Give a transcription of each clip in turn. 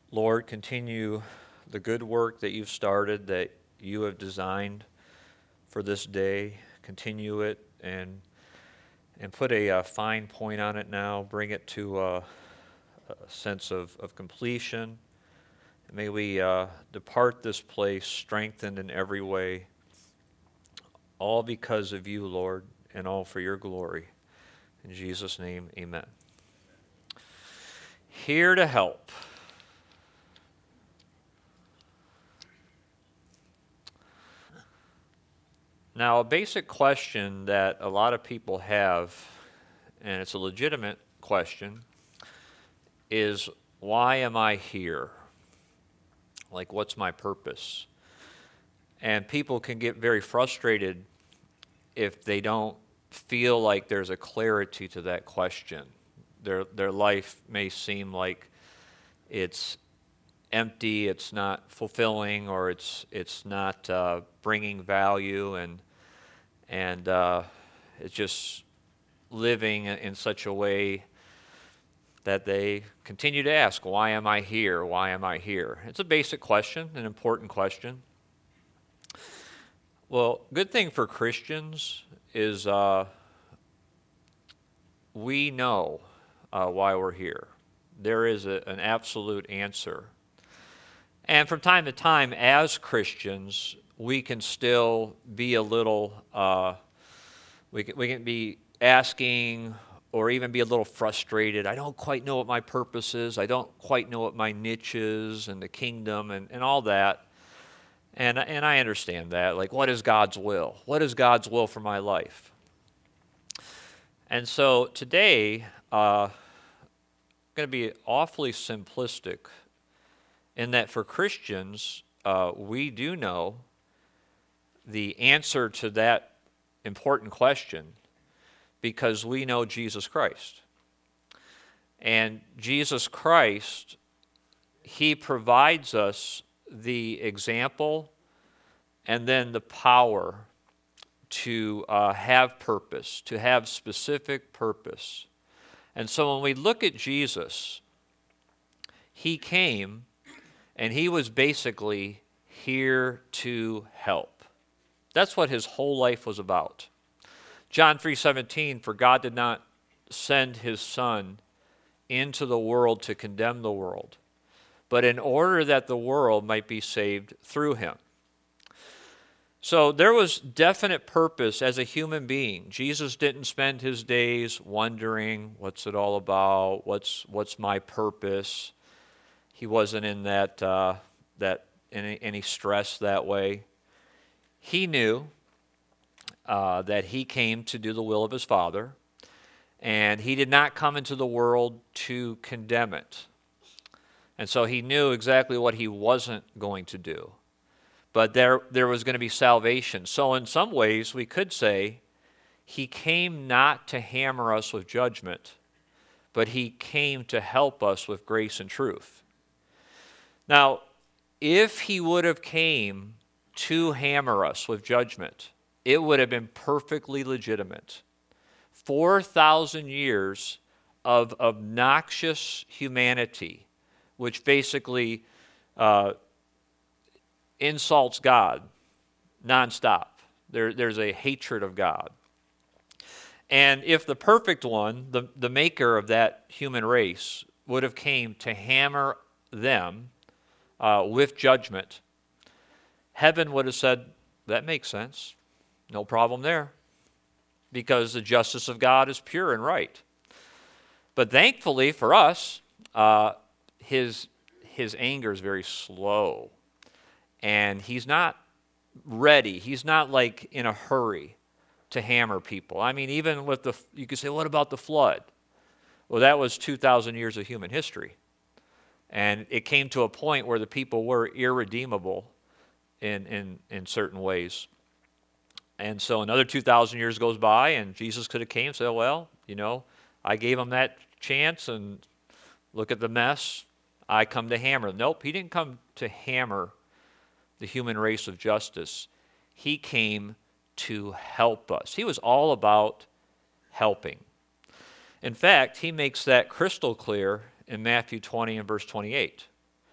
Lord, continue the good work that you've started, that you have designed for this day. Continue it and put a fine point on it now. Bring it to a sense of completion. May we depart this place strengthened in every way, all because of you, Lord, and all for your glory. In Jesus' name, amen. Here to help. Now, a basic question that a lot of people have, and it's a legitimate question, is why am I here? Like, what's my purpose? And people can get very frustrated if they don't feel like there's a clarity to that question. Their life may seem like it's empty, it's not fulfilling, or it's not bringing value, and it's just living in such a way that they continue to ask, why am I here? Why am I here? It's a basic question, an important question. Well, good thing for Christians is we know why we're here. There is an absolute answer. And from time to time, as Christians, we can still be a little, we can be asking or even be a little frustrated. I don't quite know what my purpose is. I don't quite know what my niche is in the kingdom and all that. And I understand that. Like, what is God's will? What is God's will for my life? And so today, I'm going to be awfully simplistic in that for Christians, we do know the answer to that important question because we know Jesus Christ. And Jesus Christ, he provides us the example and then the power to have purpose, to have specific purpose. And so when we look at Jesus, he came and he was basically here to help. That's what his whole life was about. John 3:17, for God did not send his Son into the world to condemn the world, but in order that the world might be saved through him. So there was definite purpose as a human being. Jesus didn't spend his days wondering, what's it all about? What's my purpose? He wasn't in that any stress that way. He knew that he came to do the will of his Father, and he did not come into the world to condemn it. And so he knew exactly what he wasn't going to do. But there was going to be salvation. So in some ways, we could say he came not to hammer us with judgment, but he came to help us with grace and truth. Now, if he would have came to hammer us with judgment, it would have been perfectly legitimate. 4,000 years of obnoxious humanity, which basically insults God nonstop. There's a hatred of God. And if the perfect one, the maker of that human race, would have came to hammer them with judgment, heaven would have said, that makes sense. No problem there. Because the justice of God is pure and right. But thankfully for us, his anger is very slow. And he's not ready. He's not like in a hurry to hammer people. I mean, even with you could say, what about the flood? Well, that was 2,000 years of human history. And it came to a point where the people were irredeemable in certain ways. And so another 2,000 years goes by, and Jesus could have came and said, well, I gave him that chance, and look at the mess. I come to hammer. Nope, he didn't come to hammer the human race of justice. He came to help us. He was all about helping. In fact, he makes that crystal clear in Matthew 20 and verse 28.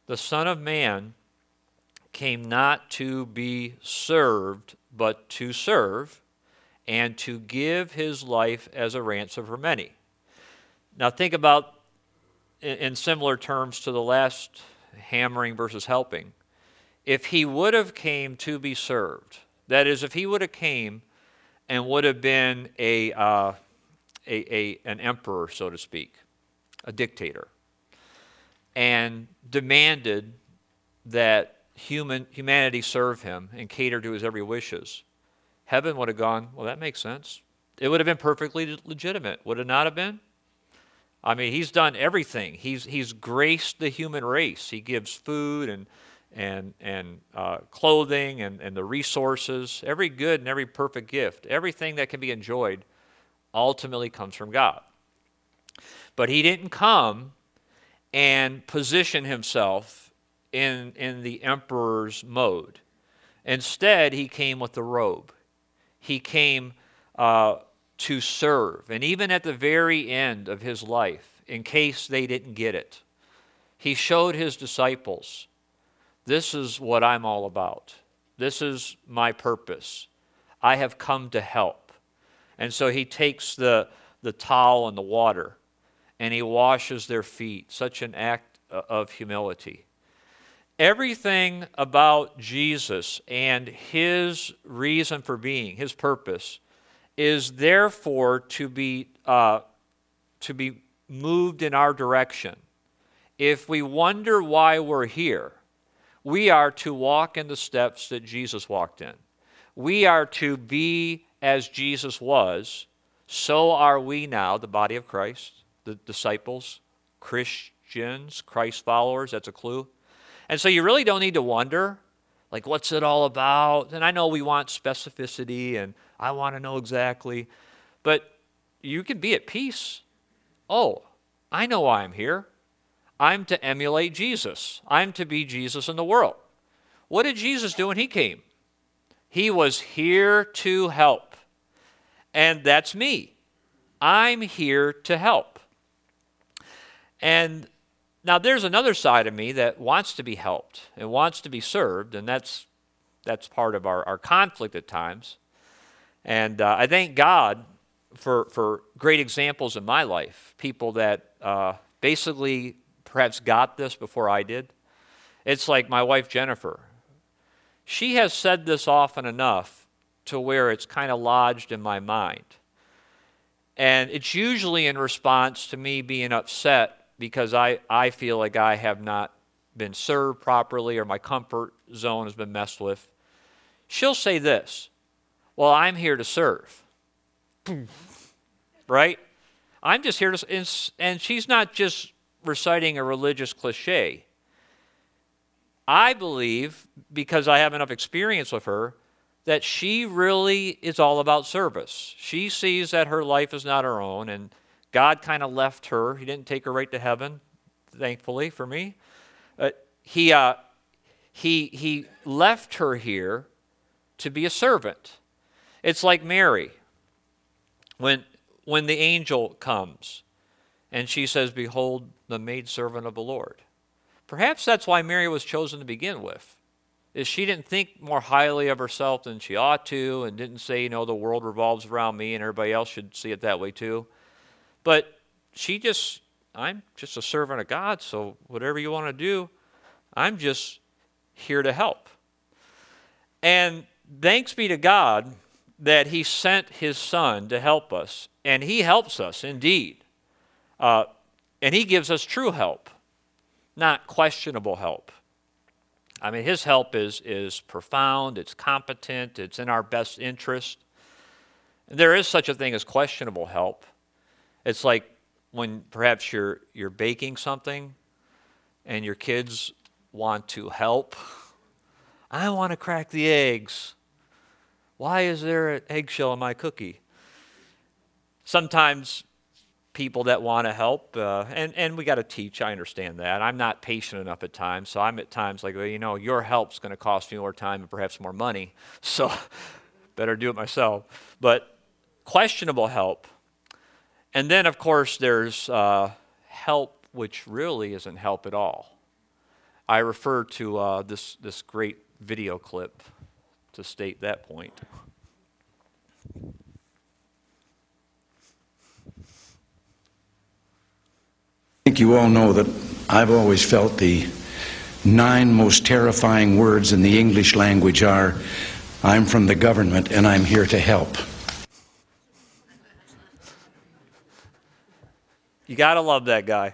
the Son of Man came not to be served, but to serve, and to give his life as a ransom for many. Now think about, in similar terms to the last hammering versus helping, if he would have came to be served, that is, if he would have came and would have been an emperor, so to speak, a dictator, and demanded that humanity serve him and cater to his every wishes, heaven would have gone, well, that makes sense. It would have been perfectly legitimate. Would it not have been? I mean, he's done everything. He's graced the human race. He gives food and clothing and the resources, every good and every perfect gift, everything that can be enjoyed ultimately comes from God. But he didn't come and position himself in the emperor's mode. Instead, he came with the robe. He came to serve. And even at the very end of his life, in case they didn't get it, he showed his disciples, this is what I'm all about. This is my purpose. I have come to help. And so he takes the towel and the water, and he washes their feet, such an act of humility. Everything about Jesus and his reason for being, his purpose, is therefore to be moved in our direction. If we wonder why we're here, we are to walk in the steps that Jesus walked in. We are to be as Jesus was, so are we now, the body of Christ, the disciples, Christians, Christ followers, that's a clue. And so you really don't need to wonder, like, what's it all about? And I know we want specificity, and I want to know exactly, but you can be at peace. Oh, I know why I'm here. I'm to emulate Jesus. I'm to be Jesus in the world. What did Jesus do when he came? He was here to help. And that's me. I'm here to help. And now there's another side of me that wants to be helped and wants to be served, and that's part of our conflict at times. And I thank God for great examples in my life, people that basically perhaps got this before I did. It's like my wife Jennifer. She has said this often enough to where it's kind of lodged in my mind. And it's usually in response to me being upset because I feel like I have not been served properly or my comfort zone has been messed with. She'll say this, well, I'm here to serve. Right? I'm just here to, and she's not just reciting a religious cliche. I believe, because I have enough experience with her, that she really is all about service. She sees that her life is not her own, and God kind of left her. He didn't take her right to heaven, thankfully for me. He left her here to be a servant. It's like Mary, when the angel comes and she says, behold, the maidservant of the Lord. Perhaps that's why Mary was chosen to begin with, is she didn't think more highly of herself than she ought to and didn't say, the world revolves around me and everybody else should see it that way too. But I'm just a servant of God, so whatever you want to do, I'm just here to help. And thanks be to God that he sent his son to help us, and he helps us indeed. And he gives us true help, not questionable help. I mean, his help is profound, it's competent, it's in our best interest. There is such a thing as questionable help. It's like when perhaps you're baking something and your kids want to help. I want to crack the eggs. Why is there an eggshell in my cookie? Sometimes people that want to help, and we got to teach, I understand that. I'm not patient enough at times, so I'm at times like, well, your help's going to cost me more time and perhaps more money, so better do it myself. But questionable help. And then, of course, there's help which really isn't help at all. I refer to this great video clip to state that point. I think you all know that I've always felt the 9 most terrifying words in the English language are, "I'm from the government and I'm here to help." You got to love that guy.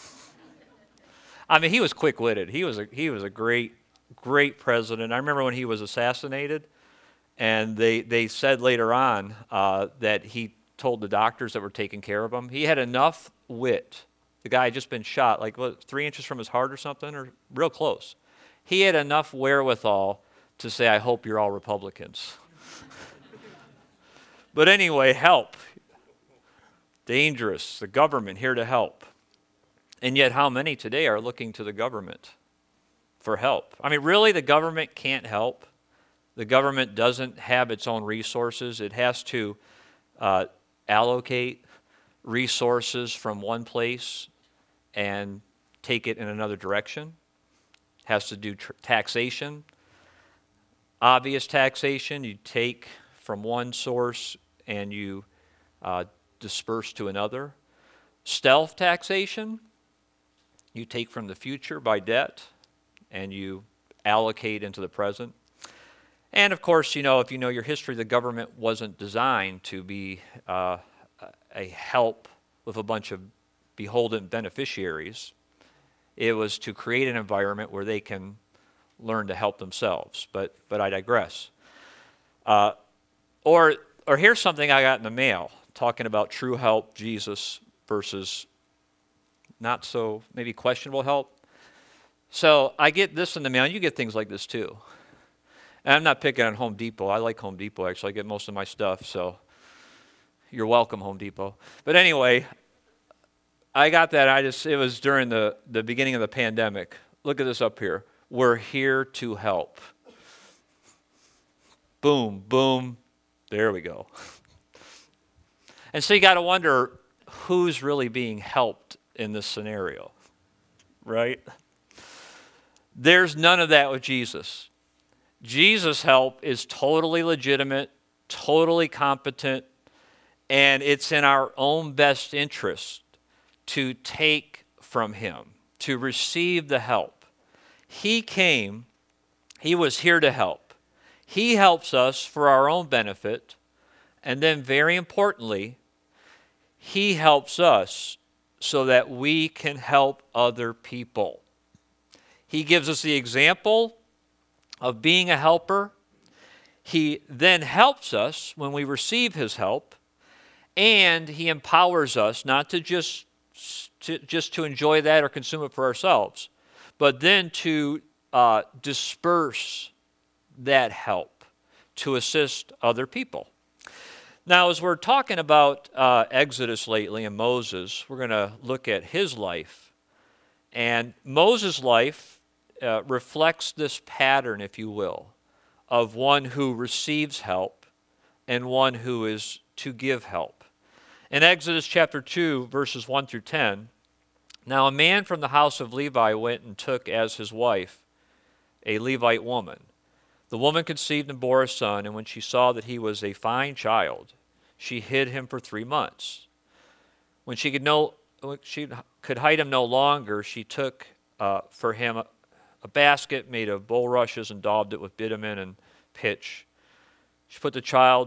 I mean, he was quick-witted. He was a great president. I remember when he was assassinated, and they said later on that he told the doctors that were taking care of him, he had enough wit. The guy had just been shot, like, what, 3 inches from his heart or something, or real close. He had enough wherewithal to say, I hope you're all Republicans. But anyway, help. Dangerous. The government here to help. And yet how many today are looking to the government for help? I mean, really, the government can't help. The government doesn't have its own resources. It has to allocate resources from one place and take it in another direction. Has to do taxation. Obvious taxation, you take from one source and you disperse to another. Stealth taxation, you take from the future by debt and you allocate into the present. And of course, you know, if you know your history, the government wasn't designed to be a help with a bunch of beholden beneficiaries. It was to create an environment where they can learn to help themselves. But I digress. Or here's something I got in the mail talking about true help, Jesus, versus not so maybe questionable help. So I get this in the mail, and you get things like this too. And I'm not picking on Home Depot. I like Home Depot, actually. I get most of my stuff, so you're welcome, Home Depot. But anyway, I got that. It was during the beginning of the pandemic. Look at this up here. We're here to help. Boom, boom. There we go. And so you got to wonder who's really being helped in this scenario, right? There's none of that with Jesus. Jesus' help is totally legitimate, totally competent, and it's in our own best interest to take from him, to receive the help. He came, he was here to help. He helps us for our own benefit, and then very importantly, he helps us so that we can help other people. He gives us the example of being a helper. He then helps us when we receive his help, and he empowers us not to just to enjoy that or consume it for ourselves, but then to disperse that help to assist other people. Now, as we're talking about Exodus lately and Moses, we're going to look at his life. And Moses' life reflects this pattern, if you will, of one who receives help and one who is to give help. In Exodus chapter 2, verses 1 through 10, now a man from the house of Levi went and took as his wife a Levite woman. The woman conceived and bore a son, and when she saw that he was a fine child, she hid him for 3 months. When she could hide him no longer, she took for him a basket made of bulrushes and daubed it with bitumen and pitch. She put the child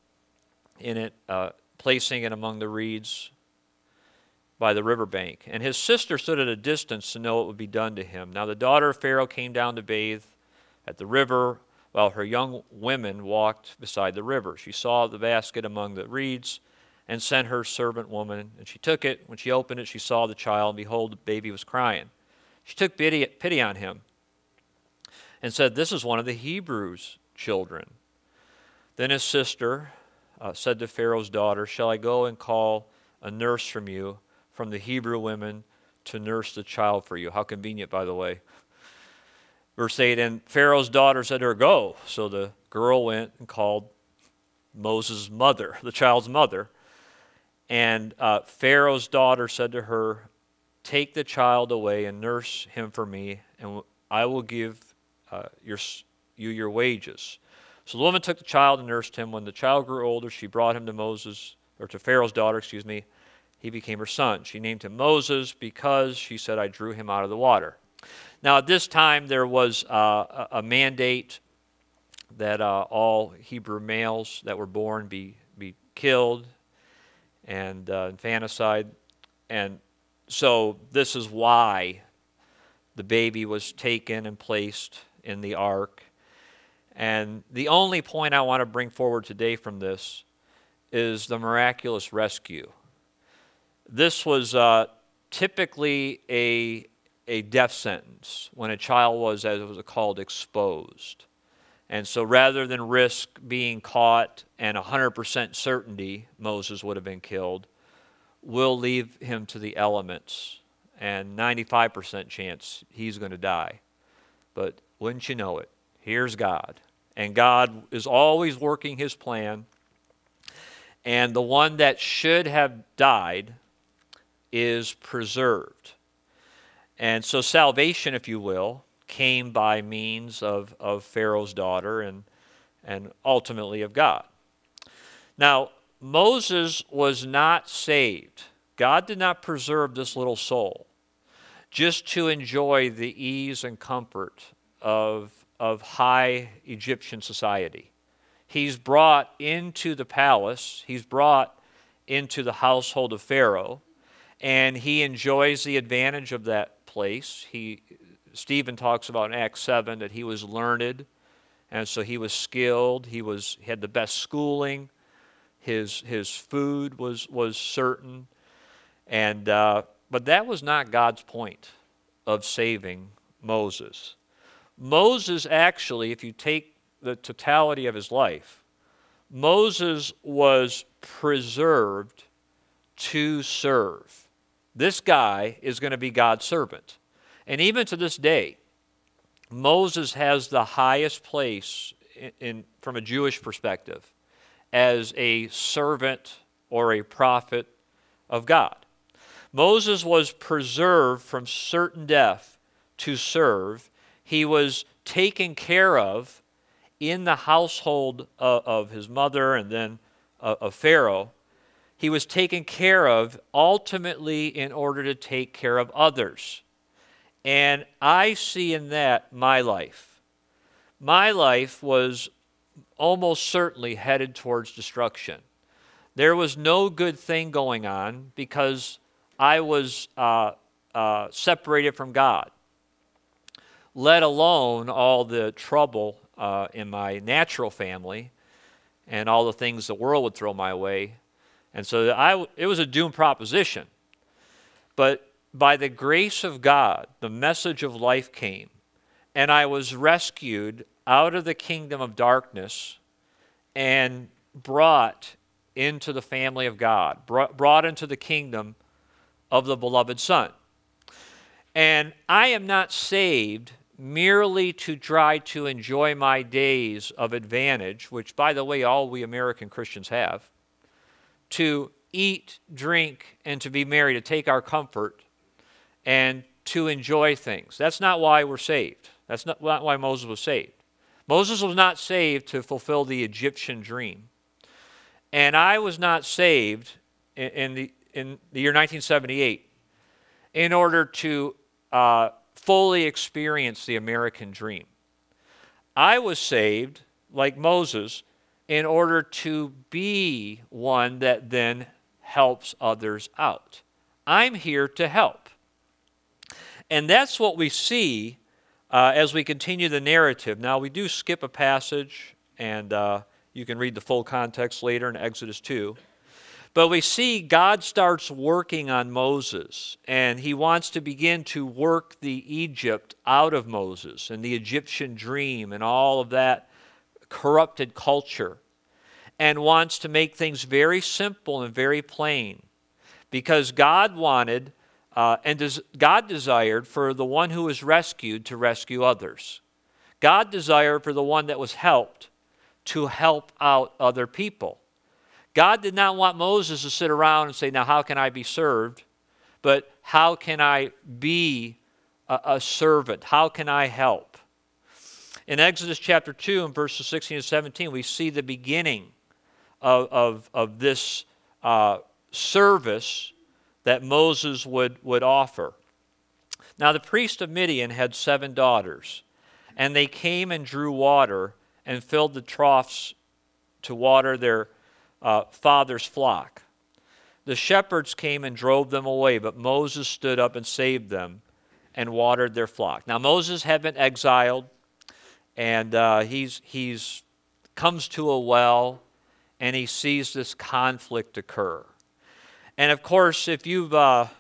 in it, placing it among the reeds by the riverbank. And his sister stood at a distance to know what would be done to him. Now the daughter of Pharaoh came down to bathe at the river, while her young women walked beside the river. She saw the basket among the reeds and sent her servant woman, and she took it. When she opened it, she saw the child, and behold, the baby was crying. She took pity on him and said, "This is one of the Hebrews' children." Then his sister said to Pharaoh's daughter, "Shall I go and call a nurse from the Hebrew women, to nurse the child for you?" How convenient, by the way. Verse 8, and Pharaoh's daughter said to her, "Go." So the girl went and called Moses' mother, the child's mother. And Pharaoh's daughter said to her, "Take the child away and nurse him for me, and I will give you your wages. So the woman took the child and nursed him. When the child grew older, she brought him to Pharaoh's daughter, He became her son. She named him Moses because, she said, I drew him out of the water. Now, at this time, there was a mandate that all Hebrew males that were born be killed and infanticide. And so this is why the baby was taken and placed in the ark. And the only point I want to bring forward today from this is the miraculous rescue. This was typically a death sentence when a child was, as it was called, exposed. And so rather than risk being caught and 100% certainty Moses would have been killed, we'll leave him to the elements and 95% chance he's going to die. But wouldn't you know it, here's God. And God is always working his plan. And the one that should have died is preserved. And so salvation, if you will, came by means of Pharaoh's daughter and ultimately of God. Now, Moses was not saved. God did not preserve this little soul just to enjoy the ease and comfort of high Egyptian society. He's brought into the palace, he's brought into the household of Pharaoh, and he enjoys the advantage of that place. Stephen talks about in Acts 7 that he was learned, and so he was skilled, he had the best schooling, his food was certain, and but that was not God's point of saving Moses. Moses actually, if you take the totality of his life, Moses was preserved to serve. This guy is going to be God's servant. And even to this day, Moses has the highest place from a Jewish perspective as a servant or a prophet of God. Moses was preserved from certain death to serve. He was taken care of in the household of his mother and then of Pharaoh. He was taken care of ultimately in order to take care of others. And I see in that my life. My life was almost certainly headed towards destruction. There was no good thing going on because I was separated from God, let alone all the trouble in my natural family and all the things the world would throw my way. And so it was a doomed proposition. But by the grace of God, the message of life came, and I was rescued out of the kingdom of darkness and brought into the family of God, brought into the kingdom of the beloved Son. And I am not saved merely to try to enjoy my days of advantage, which, by the way, all we American Christians have, to eat, drink, and to be merry, to take our comfort, and to enjoy things. That's not why we're saved. That's not why Moses was saved. Moses was not saved to fulfill the Egyptian dream. And I was not saved in the year 1978 in order to fully experience the American dream. I was saved, like Moses, in order to be one that then helps others out. I'm here to help. And that's what we see as we continue the narrative. Now, we do skip a passage, and you can read the full context later in Exodus 2. But we see God starts working on Moses, and he wants to begin to work the Egypt out of Moses and the Egyptian dream and all of that corrupted culture, and wants to make things very simple and very plain, because God wanted God desired for the one who was rescued to rescue others. God desired for the one that was helped to help out other people. God did not want Moses to sit around and say, now how can I be served? But how can I be a servant? How can I help? In Exodus chapter 2 and verses 16 and 17, we see the beginning of this service that Moses would offer. Now the priest of Midian had 7 daughters, and they came and drew water and filled the troughs to water their father's flock. The shepherds came and drove them away, but Moses stood up and saved them and watered their flock. Now Moses had been exiled, and he's comes to a well, and he sees this conflict occur. And of course, if you've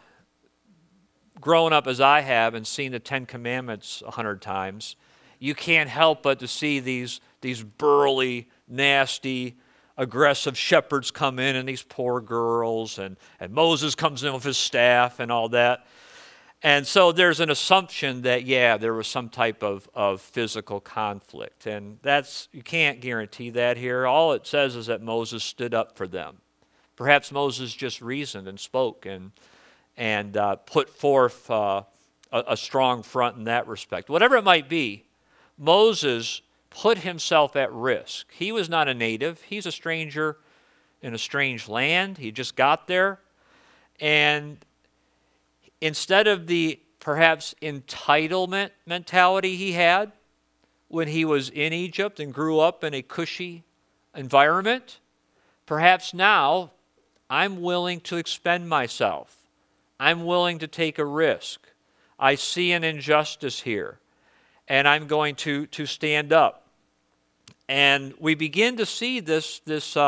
grown up as I have and seen the 10 Commandments 100 times, you can't help but to see these burly, nasty, aggressive shepherds come in, and these poor girls, and Moses comes in with his staff and all that. And so there's an assumption that, yeah, there was some type of physical conflict. And you can't guarantee that here. All it says is that Moses stood up for them. Perhaps Moses just reasoned and spoke and put forth a strong front in that respect. Whatever it might be, Moses put himself at risk. He was not a native. He's a stranger in a strange land. He just got there. And instead of the perhaps entitlement mentality he had when he was in Egypt and grew up in a cushy environment, perhaps now I'm willing to expend myself. I'm willing to take a risk. I see an injustice here, and I'm going to stand up. And we begin to see this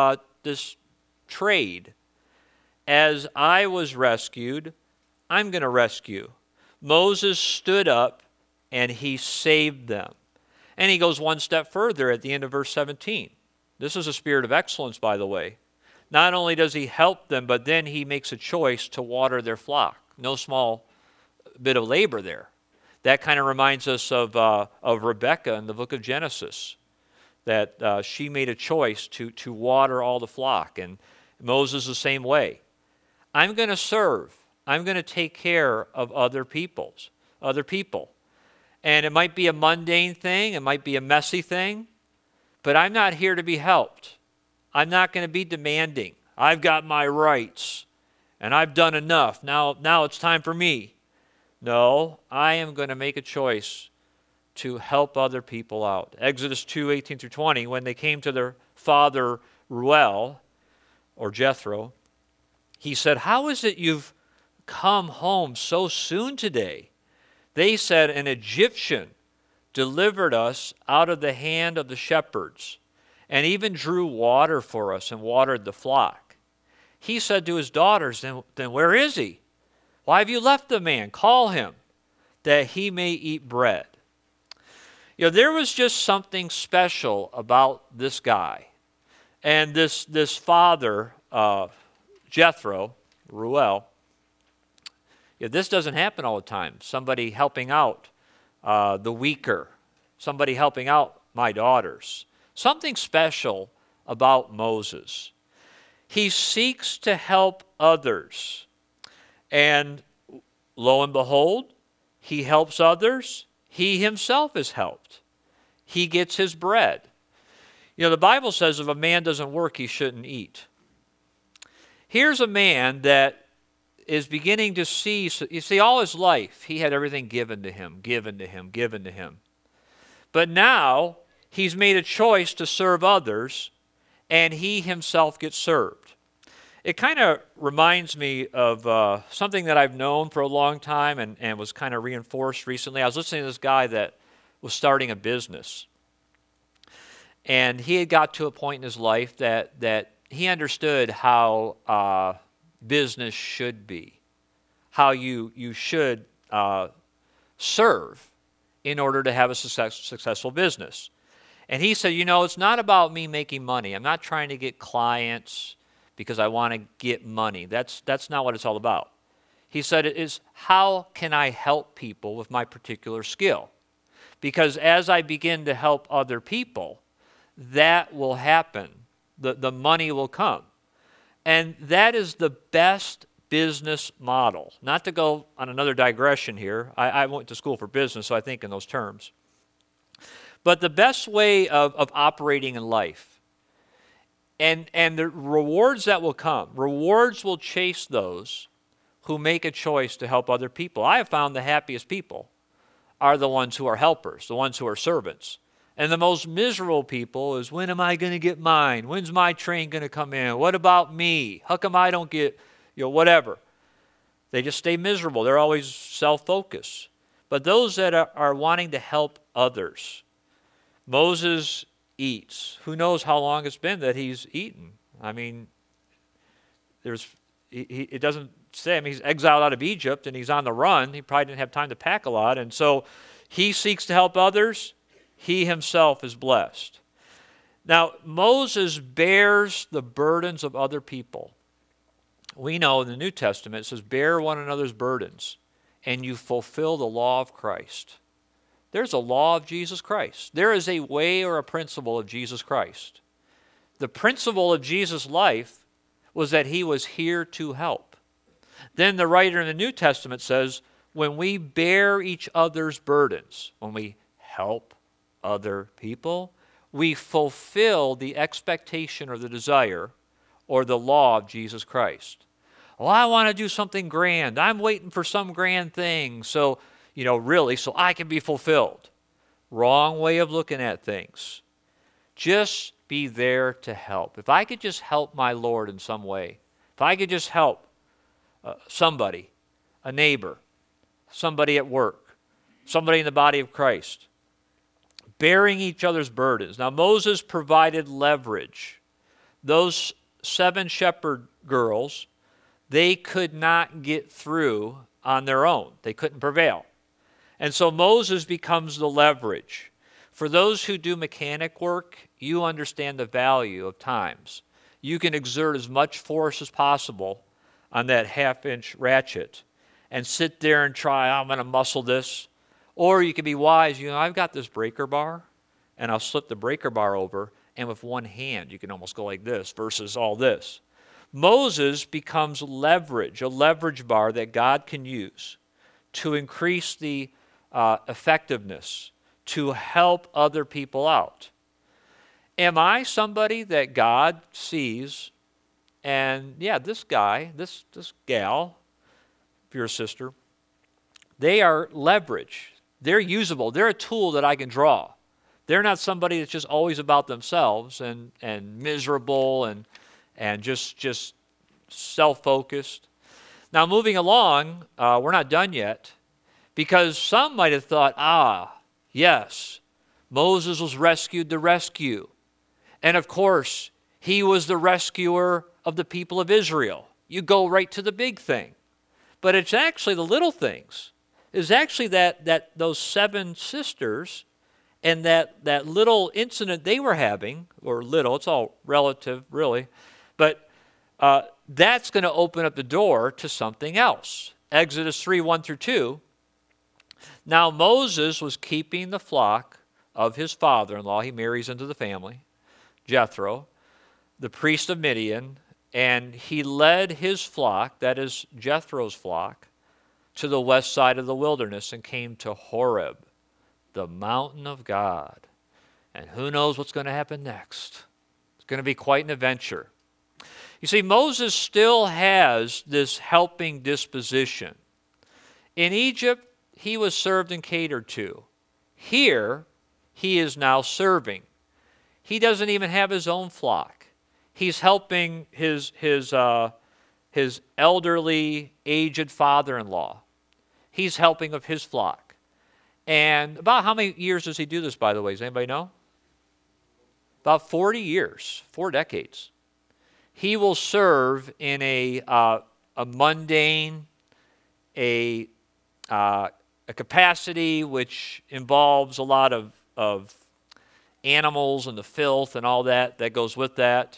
trade. As I was rescued, I'm going to rescue. Moses stood up and he saved them. And he goes one step further at the end of verse 17. This is a spirit of excellence, by the way. Not only does he help them, but then he makes a choice to water their flock. No small bit of labor there. That kind of reminds us of Rebekah in the book of Genesis, that she made a choice to water all the flock. And Moses the same way. I'm going to serve. I'm going to take care of other people. And it might be a mundane thing. It might be a messy thing. But I'm not here to be helped. I'm not going to be demanding. I've got my rights, and I've done enough. Now it's time for me. No, I am going to make a choice to help other people out. Exodus 2:18 through 20, when they came to their father Reuel, or Jethro, he said, "How is it you've come home so soon today?" They said, "An Egyptian delivered us out of the hand of the shepherds, and even drew water for us and watered the flock." He said to his daughters, then where is he? Why have you left the man? Call him, that he may eat bread. You know, there was just something special about this guy. And this father, Jethro, Reuel, this doesn't happen all the time. Somebody helping out the weaker. Somebody helping out my daughters. Something special about Moses. He seeks to help others. And lo and behold, he helps others. He himself is helped. He gets his bread. You know, the Bible says if a man doesn't work, he shouldn't eat. Here's a man that is beginning to see, you see, all his life, he had everything given to him. But now, he's made a choice to serve others, and he himself gets served. It kind of reminds me of something that I've known for a long time and was kind of reinforced recently. I was listening to this guy that was starting a business. And he had got to a point in his life that he understood how business should be, how you should serve in order to have a successful business. And he said, you know, it's not about me making money. I'm not trying to get clients because I want to get money. That's not what it's all about. He said it is, how can I help people with my particular skill? Because as I begin to help other people, that will happen. The money will come. And that is the best business model. Not to go on another digression here. I went to school for business, so I think in those terms. But the best way of operating in life, and the rewards that will come, rewards will chase those who make a choice to help other people. I have found the happiest people are the ones who are helpers, the ones who are servants. And the most miserable people is, when am I going to get mine? When's my train going to come in? What about me? How come I don't get, whatever? They just stay miserable. They're always self-focused. But those that are wanting to help others, Moses eats. Who knows how long it's been that he's eaten? I mean, it doesn't say. I mean, he's exiled out of Egypt and he's on the run. He probably didn't have time to pack a lot. And so he seeks to help others. He himself is blessed. Now, Moses bears the burdens of other people. We know in the New Testament it says, bear one another's burdens, and you fulfill the law of Christ. There's a law of Jesus Christ. There is a way or a principle of Jesus Christ. The principle of Jesus' life was that he was here to help. Then the writer in the New Testament says, when we bear each other's burdens, when we help other people, we fulfill the expectation or the desire or the law of Jesus Christ. Oh, I want to do something grand. I'm waiting for some grand thing, so I can be fulfilled. Wrong way of looking at things. Just be there to help. If I could just help my Lord in some way, if I could just help somebody, a neighbor, somebody at work, somebody in the body of Christ, bearing each other's burdens. Now, Moses provided leverage. Those 7 shepherd girls, they could not get through on their own. They couldn't prevail. And so Moses becomes the leverage. For those who do mechanic work, you understand the value of times. You can exert as much force as possible on that half-inch ratchet and sit there and try, I'm going to muscle this. Or you can be wise, I've got this breaker bar, and I'll slip the breaker bar over, and with one hand you can almost go like this versus all this. Moses becomes leverage, a leverage bar that God can use to increase the effectiveness, to help other people out. Am I somebody that God sees, and this guy, this gal, if you're a sister, they are leverage. They're usable. They're a tool that I can draw. They're not somebody that's just always about themselves and miserable and just self-focused. Now, moving along, we're not done yet, because some might have thought, yes, Moses was rescued to rescue. And of course, he was the rescuer of the people of Israel. You go right to the big thing. But it's actually the little things. It's actually that those 7 sisters and that little incident they were having, or little, it's all relative really, but that's going to open up the door to something else. Exodus 3, 1 through 2. Now Moses was keeping the flock of his father-in-law. He marries into the family, Jethro, the priest of Midian, and he led his flock, that is Jethro's flock, to the west side of the wilderness and came to Horeb, the mountain of God. And who knows what's going to happen next? It's going to be quite an adventure. You see, Moses still has this helping disposition. In Egypt, he was served and catered to. Here, he is now serving. He doesn't even have his own flock. He's helping his elderly, aged father-in-law. He's helping of his flock. And about how many years does he do this, by the way? Does anybody know? About 40 years, 4 decades. He will serve in a mundane, a capacity which involves a lot of animals and the filth and all that goes with that.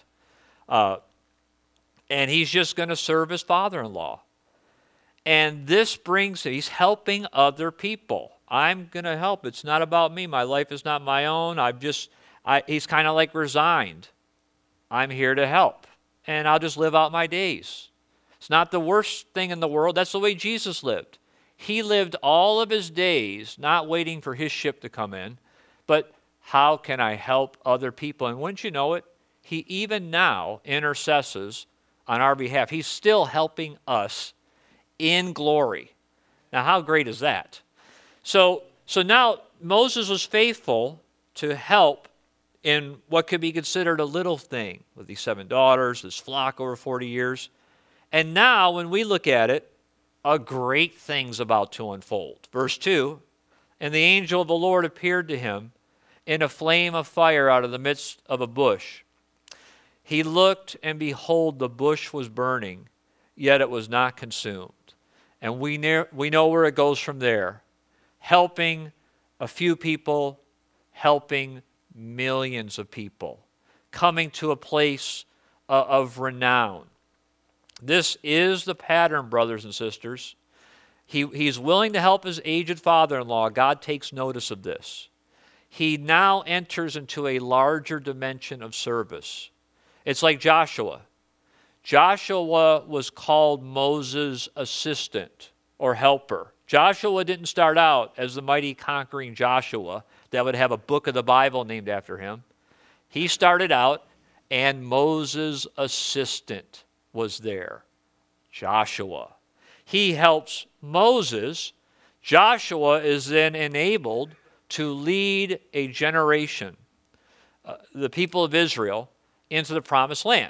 And he's just going to serve his father-in-law. And this he's helping other people. I'm going to help. It's not about me. My life is not my own. He's kind of like resigned. I'm here to help. And I'll just live out my days. It's not the worst thing in the world. That's the way Jesus lived. He lived all of his days not waiting for his ship to come in, but how can I help other people? And wouldn't you know it, he even now intercesses on our behalf. He's still helping us in glory. Now, how great is that? So now Moses was faithful to help in what could be considered a little thing with these 7 daughters, this flock over 40 years. And now when we look at it, a great thing's about to unfold. Verse 2, and the angel of the Lord appeared to him in a flame of fire out of the midst of a bush. He looked, and behold, the bush was burning, yet it was not consumed. And we know where it goes from there. Helping a few people, helping millions of people, coming to a place of renown. This is the pattern, brothers and sisters. He's willing to help his aged father-in-law. God takes notice of this. He now enters into a larger dimension of service. It's like Joshua. Joshua was called Moses' assistant or helper. Joshua didn't start out as the mighty conquering Joshua that would have a book of the Bible named after him. He started out, and Moses' assistant was there, Joshua. He helps Moses. Joshua is then enabled to lead a generation, the people of Israel, into the promised land.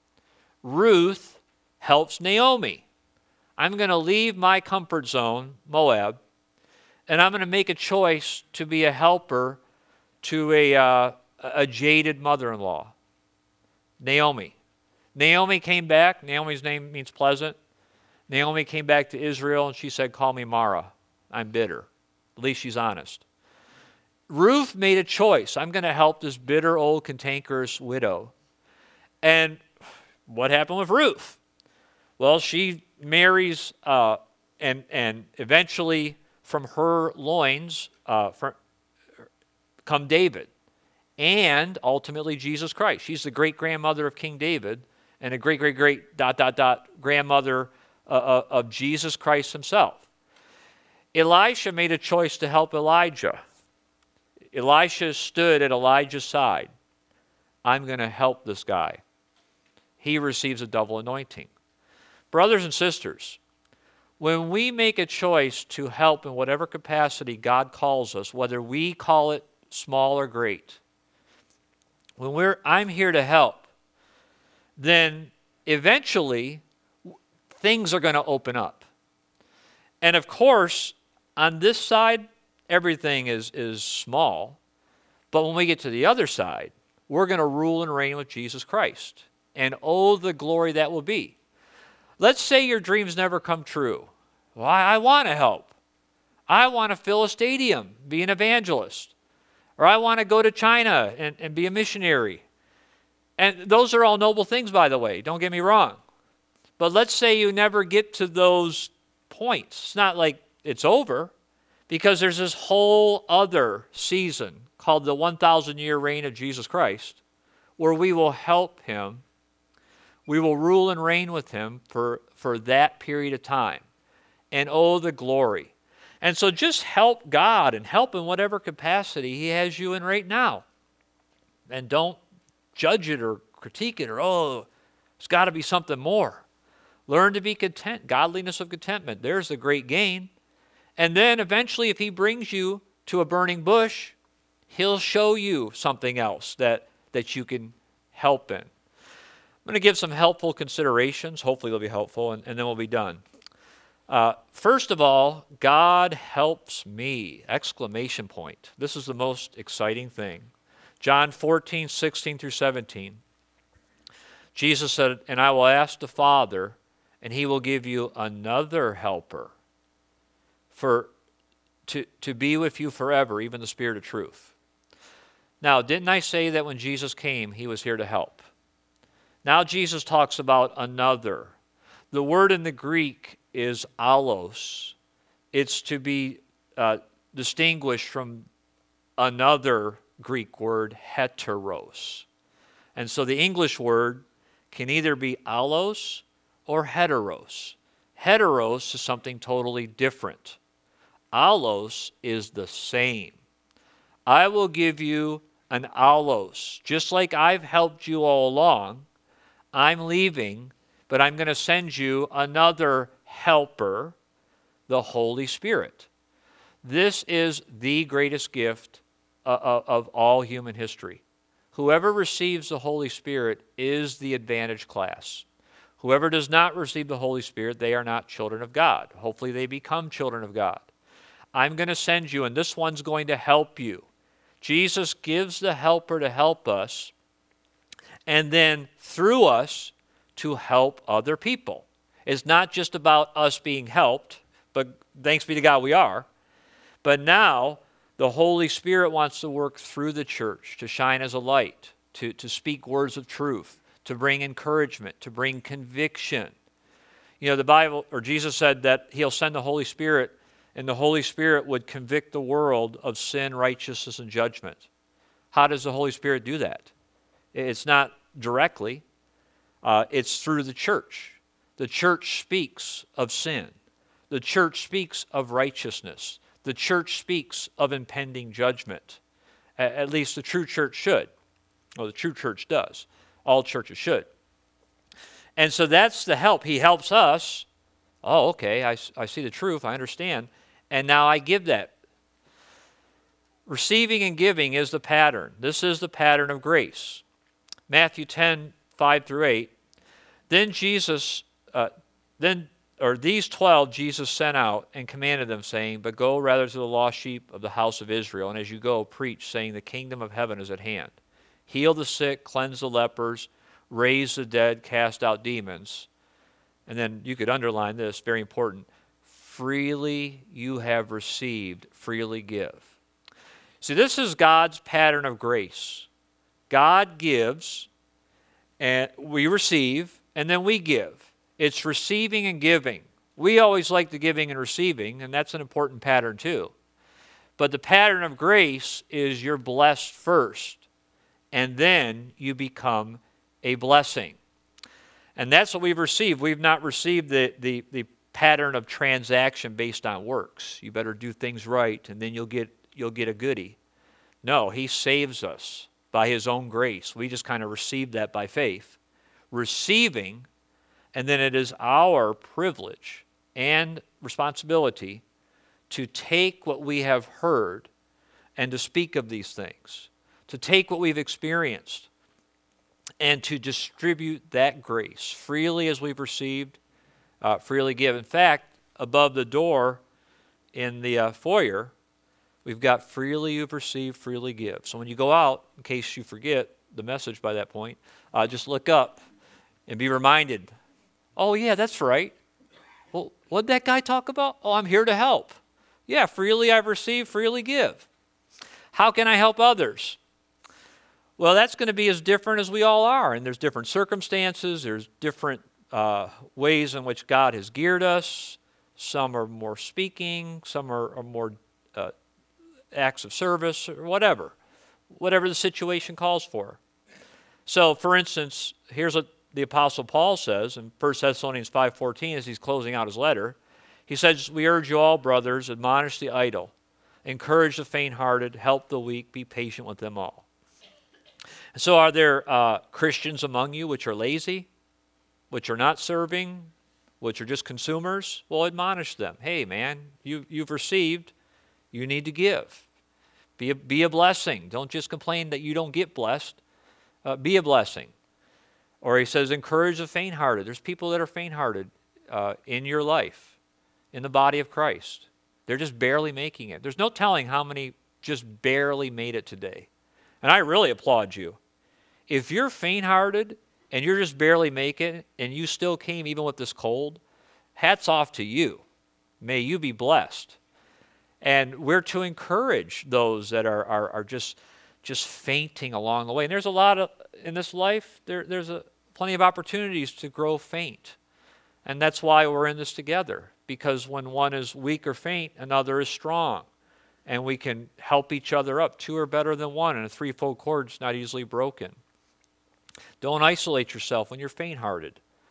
Ruth helps Naomi. I'm going to leave my comfort zone, Moab, and I'm going to make a choice to be a helper to a jaded mother-in-law, Naomi. Naomi came back. Naomi's name means pleasant. Naomi came back to Israel, and she said, call me Mara. I'm bitter. At least she's honest. Ruth made a choice. I'm going to help this bitter, old, cantankerous widow. And what happened with Ruth? Well, she marries, and eventually from her loins come David, and ultimately Jesus Christ. She's the great-grandmother of King David, and a great-great-great ... grandmother of Jesus Christ himself. Elisha made a choice to help Elijah. Elisha stood at Elijah's side. I'm going to help this guy. He receives a double anointing. Brothers and sisters, when we make a choice to help in whatever capacity God calls us, whether we call it small or great, I'm here to help, then eventually things are going to open up. And of course, on this side, everything is small. But when we get to the other side, we're going to rule and reign with Jesus Christ. And oh, the glory that will be. Let's say your dreams never come true. Well, I want to help. I want to fill a stadium, be an evangelist. Or I want to go to China and be a missionary. And those are all noble things, by the way. Don't get me wrong. But let's say you never get to those points. It's not like it's over, because there's this whole other season called the 1,000-year reign of Jesus Christ, where we will help him. We will rule and reign with him for that period of time. And oh, the glory. And so just help God and help in whatever capacity he has you in right now. And don't judge it or critique it or, oh, it's got to be something more. Learn to be content, godliness of contentment. There's the great gain. And then eventually, if he brings you to a burning bush, he'll show you something else that you can help in. I'm going to give some helpful considerations. Hopefully they'll be helpful, and then we'll be done. First of all, God helps me! Exclamation point. This is the most exciting thing. John 14, 16 through 17. Jesus said, and I will ask the Father, and he will give you another helper to be with you forever, even the Spirit of truth. Now, didn't I say that when Jesus came, he was here to help? Now Jesus talks about another. The word in the Greek is allos. It's to be distinguished from another Greek word, heteros. And so the English word can either be allos or heteros. Heteros is something totally different. Allos is the same. I will give you an allos. Just like I've helped you all along, I'm leaving, but I'm going to send you another helper, the Holy Spirit. This is the greatest gift of all human history. Whoever receives the Holy Spirit is the advantaged class. Whoever does not receive the Holy Spirit, they are not children of God. Hopefully they become children of God. I'm going to send you, and this one's going to help you. Jesus gives the helper to help us, and then through us to help other people. It's not just about us being helped, but thanks be to God we are. But now the Holy Spirit wants to work through the church, to shine as a light, to speak words of truth, to bring encouragement, to bring conviction. You know, the Bible, or Jesus said that he'll send the Holy Spirit, and the Holy Spirit would convict the world of sin, righteousness, and judgment. How does the Holy Spirit do that? It's not directly. It's through the church. The church speaks of sin. The church speaks of righteousness. The church speaks of impending judgment. At least the true church should. Well, the true church does. All churches should. And so that's the help. He helps us. Oh, okay, I see the truth. I understand. And now I give that. Receiving and giving is the pattern. This is the pattern of grace. Matthew 10, 5 through 8. Then these 12 Jesus sent out and commanded them, saying, But go rather to the lost sheep of the house of Israel, and as you go, preach, saying, The kingdom of heaven is at hand. Heal the sick, cleanse the lepers, raise the dead, cast out demons. And then you could underline this, very important. Freely you have received, freely give. See, this is God's pattern of grace. God gives, and we receive, and then we give. It's receiving and giving. We always like the giving and receiving, and that's an important pattern too. But the pattern of grace is you're blessed first, and then you become a blessing. And that's what we've received. We've not received the pattern of transaction based on works. You better do things right, and then you'll get a goodie. No, he saves us by his own grace. We just kind of receive that by faith. Receiving, and then it is our privilege and responsibility to take what we have heard and to speak of these things, to take what we've experienced and to distribute that grace freely as we've received, freely give. In fact, above the door in the foyer, we've got freely you've received, freely give. So when you go out, in case you forget the message by that point, just look up and be reminded, oh yeah, that's right. Well, what did that guy talk about? Oh, I'm here to help. Yeah, freely I've received, freely give. How can I help others? Well, that's going to be as different as we all are, and there's different circumstances, there's different ways in which God has geared us. Some are more speaking, some are more acts of service, or whatever the situation calls for. So, for instance, here's what the Apostle Paul says in 1 Thessalonians 5:14 as he's closing out his letter. He says, we urge you all, brothers, admonish the idle, encourage the faint-hearted, help the weak, be patient with them all. And so are there Christians among you which are lazy, which are not serving, which are just consumers? Well, admonish them. Hey, man, you've received, you need to give. Be a blessing. Don't just complain that you don't get blessed. Be a blessing. Or he says, encourage the faint-hearted. There's people that are faint-hearted in your life, in the body of Christ. They're just barely making it. There's no telling how many just barely made it today. And I really applaud you. If you're faint-hearted and you're just barely making it and you still came even with this cold, hats off to you. May you be blessed. And we're to encourage those that are just fainting along the way. And there's a lot of, in this life, there's plenty of opportunities to grow faint. And that's why we're in this together. Because when one is weak or faint, another is strong. And we can help each other up. Two are better than one, and a threefold cord is not easily broken. Don't isolate yourself when you're faint-hearted.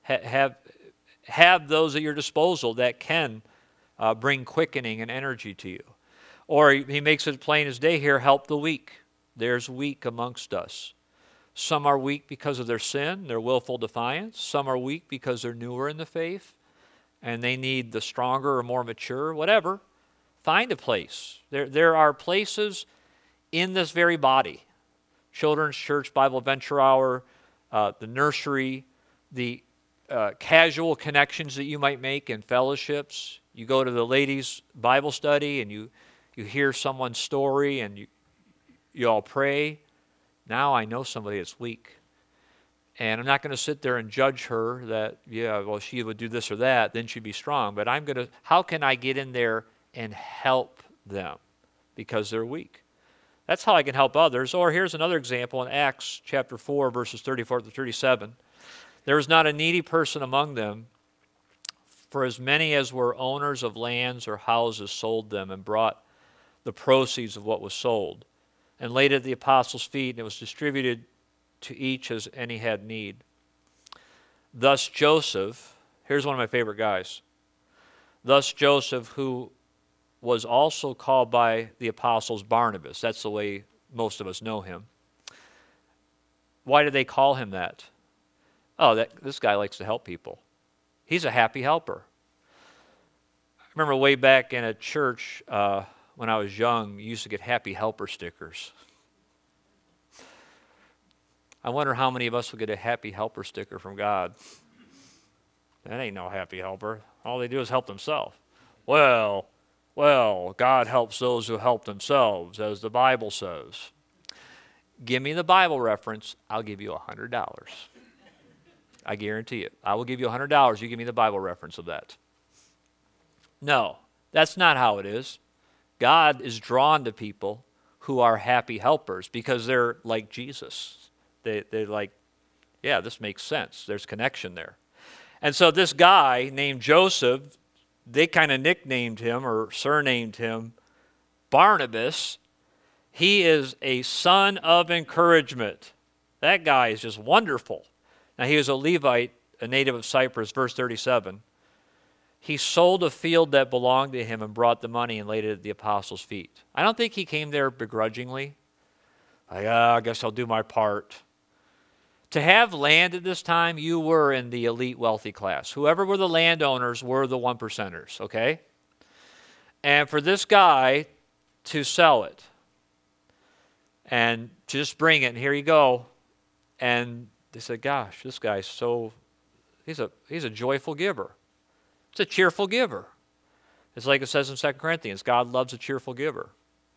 have those at your disposal that can bring quickening and energy to you. Or he makes it plain as day here, help the weak. There's weak amongst us. Some are weak because of their sin, their willful defiance. Some are weak because they're newer in the faith and they need the stronger or more mature, whatever. Find a place. There are places in this very body. Children's Church, Bible Adventure Hour, the nursery, the casual connections that you might make in fellowships. You go to the ladies' Bible study and you hear someone's story and you all pray. Now I know somebody that's weak. And I'm not going to sit there and judge her that, yeah, well, she would do this or that, then she'd be strong. But how can I get in there and help them because they're weak? That's how I can help others. Or here's another example in Acts chapter 4, verses 34 to 37. There was not a needy person among them, for as many as were owners of lands or houses sold them and brought the proceeds of what was sold and laid it at the apostles' feet, and it was distributed to each as any had need. Thus Joseph, here's one of my favorite guys. Thus Joseph, who was also called by the apostles Barnabas. That's the way most of us know him. Why did they call him that? Oh, this guy likes to help people. He's a happy helper. I remember way back in a church when I was young, you used to get happy helper stickers. I wonder how many of us will get a happy helper sticker from God. That ain't no happy helper. All they do is help themselves. Well, God helps those who help themselves, as the Bible says. Give me the Bible reference, I'll give you $100. I guarantee it. I will give you $100. You give me the Bible reference of that. No, that's not how it is. God is drawn to people who are happy helpers because they're like Jesus. They're like, yeah, this makes sense. There's connection there. And so this guy named Joseph, they kind of nicknamed him or surnamed him Barnabas. He is a son of encouragement. That guy is just wonderful. Now, he was a Levite, a native of Cyprus, verse 37. He sold a field that belonged to him and brought the money and laid it at the apostles' feet. I don't think he came there begrudgingly. Like, I guess I'll do my part. To have land at this time, you were in the elite wealthy class. Whoever were the landowners were the one percenters, okay? And for this guy to sell it and just bring it, and here you go. And they said, gosh, this guy's he's a joyful giver. It's a cheerful giver. It's like it says in 2 Corinthians, God loves a cheerful giver.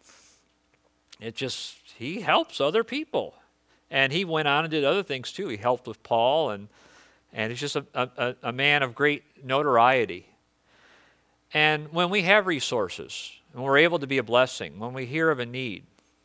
He helps other people. And he went on and did other things too. He helped with Paul, and he's just a man of great notoriety. And when we have resources, and we're able to be a blessing, when we hear of a need,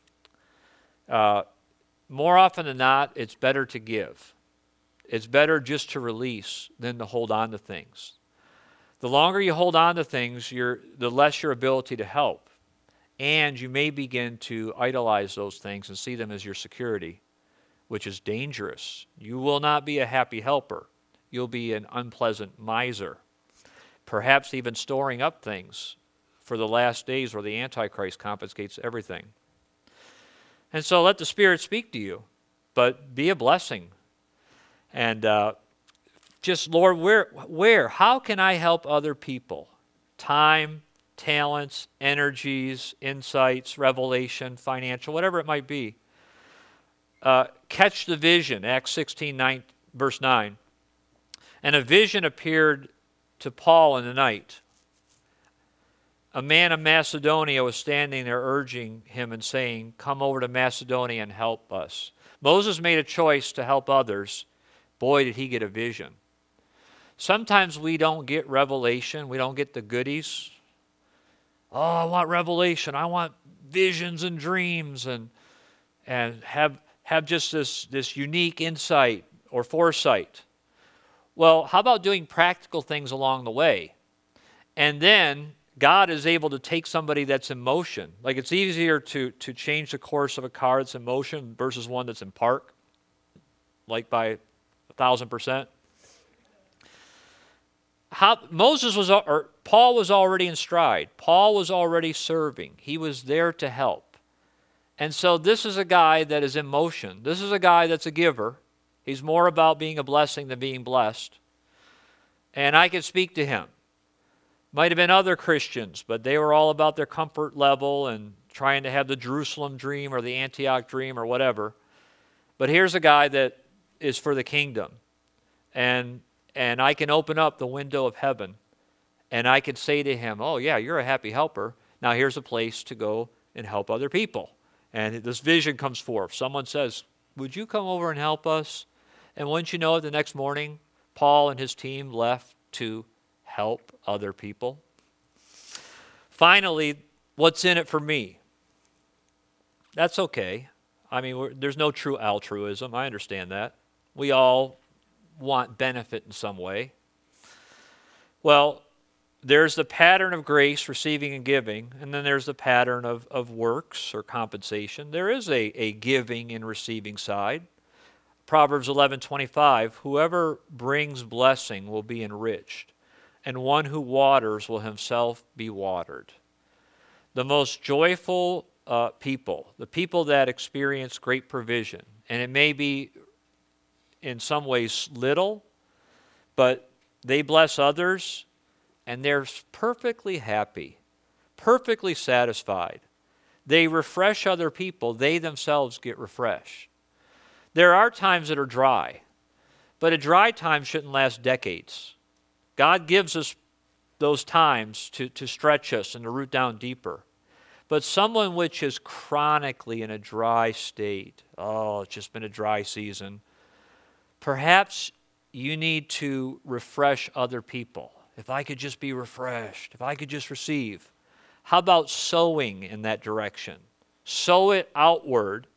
more often than not, it's better to give. It's better just to release than to hold on to things. The longer you hold on to things, the less your ability to help. And you may begin to idolize those things and see them as your security, which is dangerous. You will not be a happy helper. You'll be an unpleasant miser, perhaps even storing up things for the last days where the Antichrist confiscates everything. And so let the Spirit speak to you, but be a blessing. And just, Lord, how can I help other people? Time, talents, energies, insights, revelation, financial, whatever it might be. Catch the vision, Acts 16, verse 9. And a vision appeared to Paul in the night. A man of Macedonia was standing there urging him and saying, come over to Macedonia and help us. Moses made a choice to help others. Boy, did he get a vision. Sometimes we don't get revelation. We don't get the goodies. Oh, I want revelation. I want visions and dreams and have just this unique insight or foresight. Well, how about doing practical things along the way? And then God is able to take somebody that's in motion. Like it's easier to change the course of a car that's in motion versus one that's in park, like by 1,000%. Paul was already in stride. Paul was already serving. He was there to help. And so this is a guy that is in motion. This is a guy that's a giver. He's more about being a blessing than being blessed. And I could speak to him. Might have been other Christians, but they were all about their comfort level and trying to have the Jerusalem dream or the Antioch dream or whatever. But here's a guy that is for the kingdom. And I can open up the window of heaven and I can say to him, oh yeah, you're a happy helper. Now here's a place to go and help other people. And this vision comes forth. Someone says, would you come over and help us? And wouldn't you know it, the next morning, Paul and his team left to help other people. Finally, what's in it for me? That's okay. I mean, there's no true altruism. I understand that. We all want benefit in some way. Well, there's the pattern of grace, receiving and giving, and then there's the pattern of works or compensation. There is a giving and receiving side. Proverbs 11:25, whoever brings blessing will be enriched, and one who waters will himself be watered. The most joyful people, the people that experience great provision, and it may be in some ways little, but they bless others, and they're perfectly happy, perfectly satisfied. They refresh other people. They themselves get refreshed. There are times that are dry, but a dry time shouldn't last decades. God gives us those times to stretch us and to root down deeper. But someone which is chronically in a dry state, oh, it's just been a dry season, perhaps you need to refresh other people. If I could just be refreshed, if I could just receive. How about sowing in that direction? Sow it outward.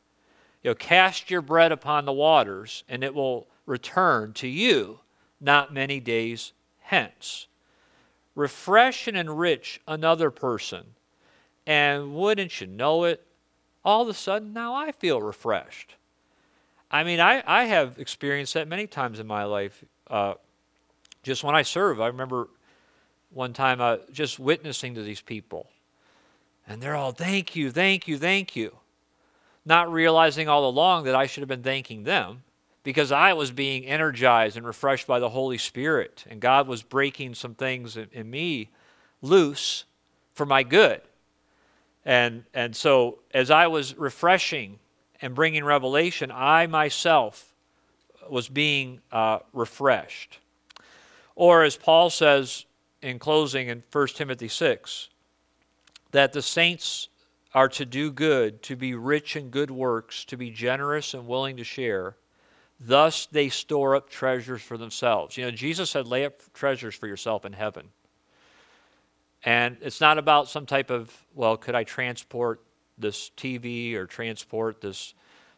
Cast your bread upon the waters, and it will return to you not many days hence. Refresh and enrich another person, and wouldn't you know it, all of a sudden now I feel refreshed. I mean, I have experienced that many times in my life. Just when I serve, I remember one time just witnessing to these people, and they're all, thank you, thank you, thank you. Not realizing all along that I should have been thanking them because I was being energized and refreshed by the Holy Spirit, and God was breaking some things in me loose for my good. And so as I was refreshing and bringing revelation, I myself was being refreshed. Or as Paul says in closing in 1 Timothy 6, that the saints are to do good, to be rich in good works, to be generous and willing to share. Thus they store up treasures for themselves. Jesus said, lay up treasures for yourself in heaven. And it's not about some type of, well, could I transport this TV or transport this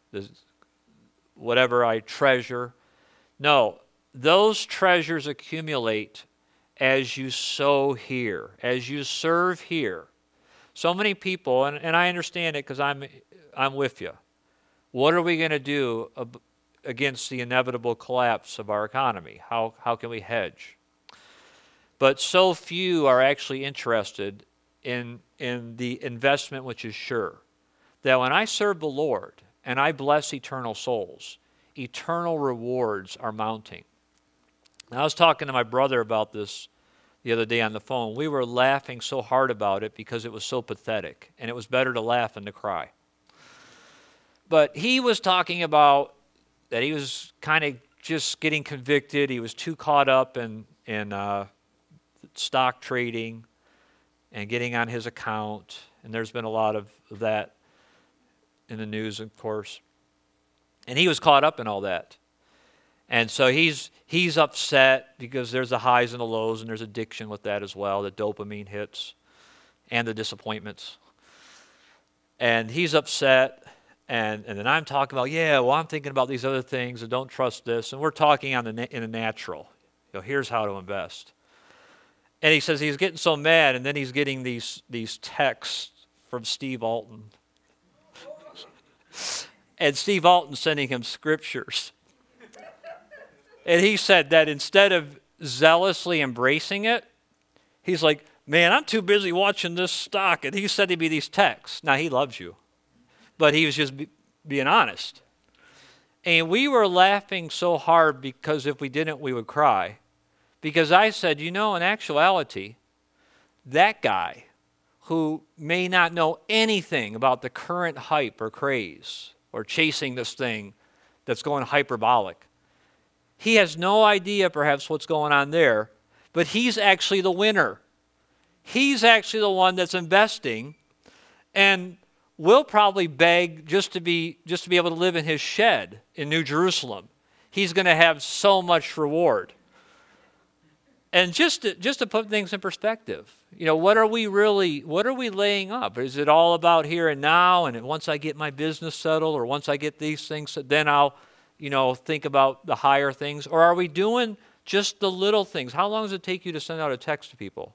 whatever I treasure? No, those treasures accumulate as you sow here, as you serve here. So many people, and I understand it because I'm with you. What are we going to do against the inevitable collapse of our economy? How can we hedge? But so few are actually interested in the investment which is sure. That when I serve the Lord and I bless eternal souls, eternal rewards are mounting. Now, I was talking to my brother about this the other day on the phone. We were laughing so hard about it because it was so pathetic, and it was better to laugh than to cry. But he was talking about that he was kind of just getting convicted. He was too caught up in stock trading and getting on his account, and there's been a lot of that in the news, of course. And he was caught up in all that. And so he's upset because there's the highs and the lows, and there's addiction with that as well, the dopamine hits and the disappointments. And he's upset, and then I'm talking about, I'm thinking about these other things, and don't trust this. And we're talking in a natural. Here's how to invest. And he says he's getting so mad, and then he's getting these texts from Steve Alton. And Steve Alton sending him scriptures. And he said that instead of zealously embracing it. He's like, man, I'm too busy watching this stock. And he said to me these texts. Now, he loves you. But he was just being honest. And we were laughing so hard because if we didn't, we would cry. Because I said, in actuality, that guy who may not know anything about the current hype or craze or chasing this thing that's going hyperbolic, he has no idea perhaps what's going on there, but he's actually the winner. He's actually the one that's investing, and we'll probably beg just to be able to live in his shed in New Jerusalem. He's going to have so much reward. And just to put things in perspective, what are we laying up? Is it all about here and now, and once I get my business settled, or once I get these things, then I'll think about the higher things? Or are we doing just the little things? How long does it take you to send out a text to people?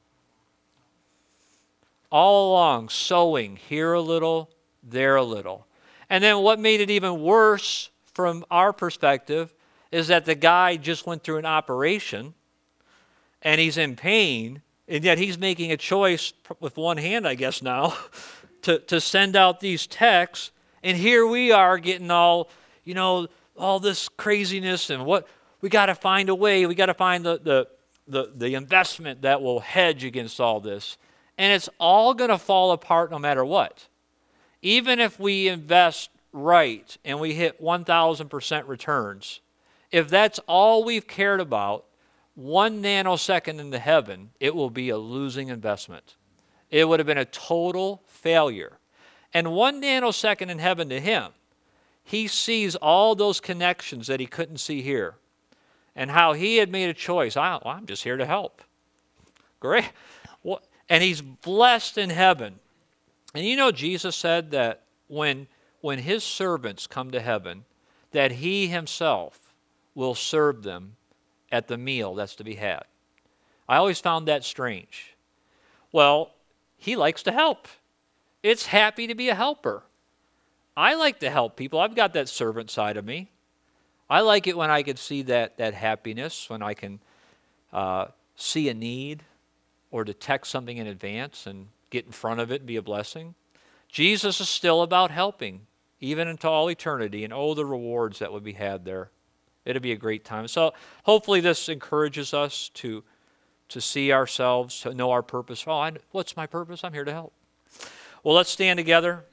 All along, sowing, here a little, there a little. And then what made it even worse from our perspective is that the guy just went through an operation, and he's in pain, and yet he's making a choice with one hand, I guess now, to send out these texts. And here we are getting all this craziness, and what we got to find a way. We got to find the investment that will hedge against all this. And it's all going to fall apart no matter what. Even if we invest right and we hit 1,000% returns, if that's all we've cared about, 1 nanosecond into heaven, it will be a losing investment. It would have been a total failure. And 1 nanosecond in heaven to him, he sees all those connections that he couldn't see here, and how he had made a choice. I'm just here to help. Great. And he's blessed in heaven. And Jesus said that when his servants come to heaven, that he himself will serve them at the meal that's to be had. I always found that strange. Well, he likes to help. It's happy to be a helper. I like to help people. I've got that servant side of me. I like it when I can see that happiness, when I can see a need or detect something in advance and get in front of it and be a blessing. Jesus is still about helping, even into all eternity, and the rewards that would be had there. It'll be a great time. So hopefully this encourages us to see ourselves, to know our purpose. What's my purpose? I'm here to help. Well, let's stand together.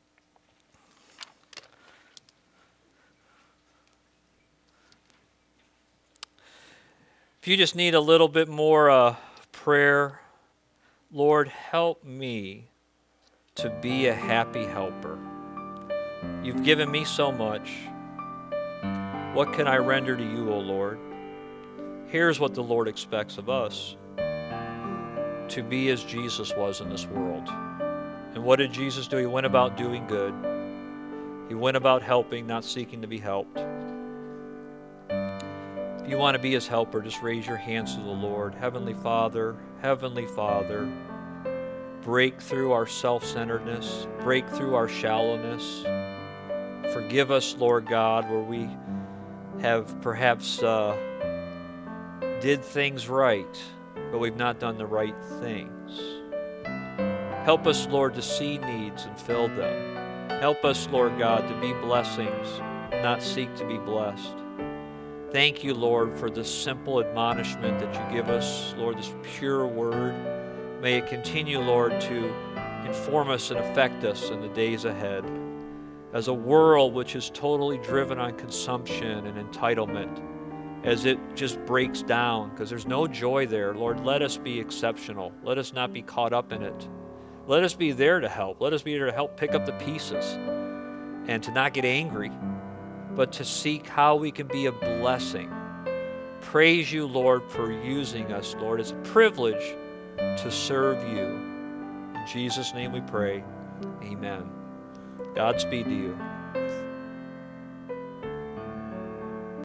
If you just need a little bit more prayer, Lord, help me to be a happy helper. You've given me so much. What can I render to you, O Lord? Here's what the Lord expects of us: to be as Jesus was in this world. And what did Jesus do? He went about doing good. He went about helping, not seeking to be helped. If you want to be his helper, just raise your hands to the Lord. Heavenly Father, break through our self-centeredness, break through our shallowness. Forgive us, Lord God, where we have perhaps did things right, but we've not done the right things. Help us, Lord, to see needs and fill them. Help us, Lord God, to be blessings, not seek to be blessed. Thank you, Lord, for this simple admonishment that you give us, Lord, this pure word. May it continue, Lord, to inform us and affect us in the days ahead. As a world which is totally driven on consumption and entitlement, as it just breaks down, because there's no joy there, Lord, let us be exceptional. Let us not be caught up in it. Let us be there to help. Let us be there to help pick up the pieces and to not get angry, but to seek how we can be a blessing. Praise you, Lord, for using us, Lord. It's a privilege to serve you. In Jesus' name we pray. Amen. Godspeed to you.